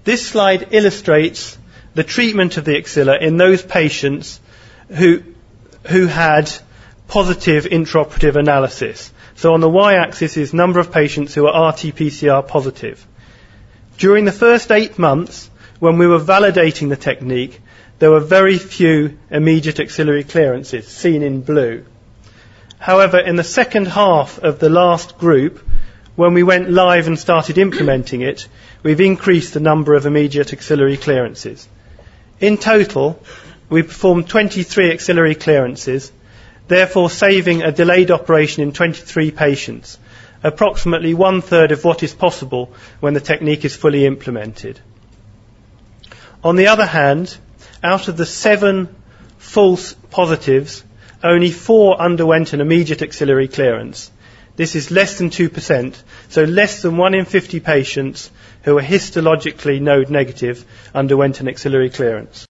This slide illustrates the treatment of the axilla in those patients who had positive intraoperative analysis. So on the y-axis is number of patients who are RT-PCR positive. During the first 8 months, when we were validating the technique, there were very few immediate axillary clearances, seen in blue. However, in the second half of the last group, when we went live and started implementing it, we've increased the number of immediate axillary clearances. In total, we performed 23 axillary clearances, therefore saving a delayed operation in 23 patients, approximately 1/3 of what is possible when the technique is fully implemented. On the other hand, out of the 7 false positives, only 4 underwent an immediate axillary clearance. This is less than 2%, so less than 1 in 50 patients who are histologically node negative underwent an axillary clearance.